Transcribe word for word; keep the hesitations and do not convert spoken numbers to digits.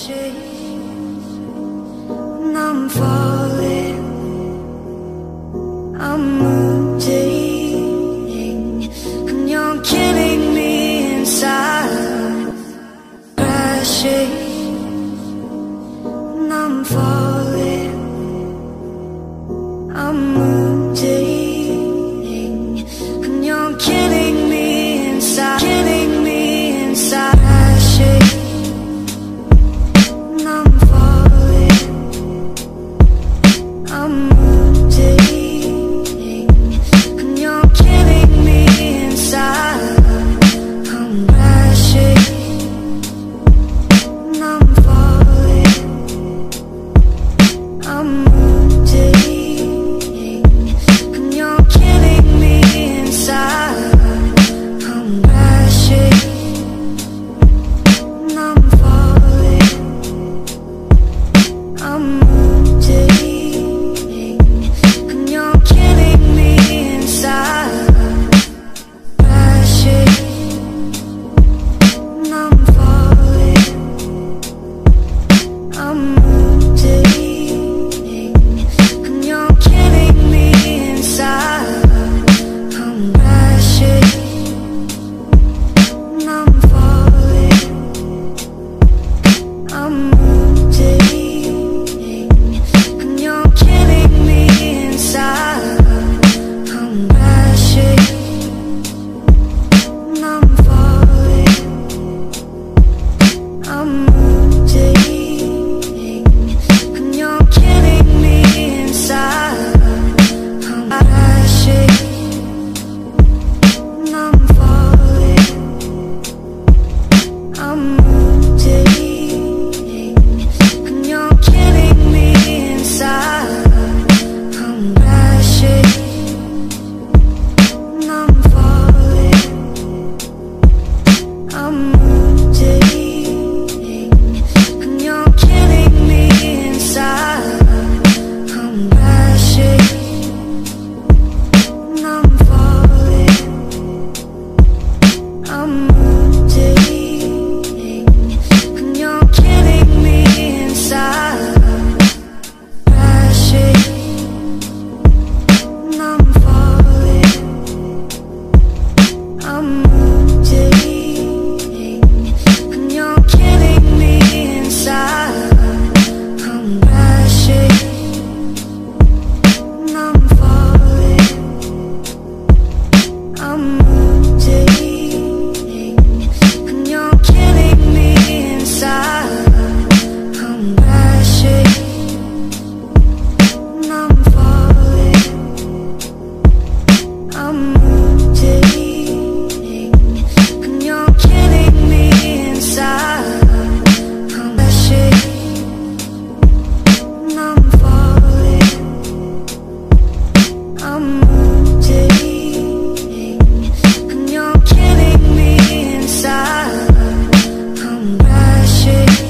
and I'm falling, I'm moving, and you're killing me inside. Crashing, and I'm falling, I'm moving, and you're killing me inside, killing me inside. Crashing, and I'm falling, I'm moving, and you're killing me inside. I'm crashing, and I'm falling, I'm moving, and you're killing me inside. I'm crashing, and I'm falling, I'm moving, and you're killing me inside. Crashing, and I'm falling, I'm moving, and you're killing me inside. I'm crashing, and I'm falling, I'm moving, and you're killing me inside. I'm crashing, and I'm falling, I'm moving, and you're killing me inside. I'm crashing, and I'm falling, I'm moving, and you're killing me inside. I'm crashing, and I'm falling, I'm moving, and you're killing me inside. I'm crashing, and I'm falling, I'm moving, and you're killing me inside. Crashing, and I'm falling, I'm moving, and you're killing me inside. I'm crashing, and I'm falling, I'm moving, and you're killing me inside. I'm crashing, and I'm falling, I'm moving, and you're killing me inside. I'm crashing, and I'm falling, I'm moving, and you're killing me inside. I'm crashing.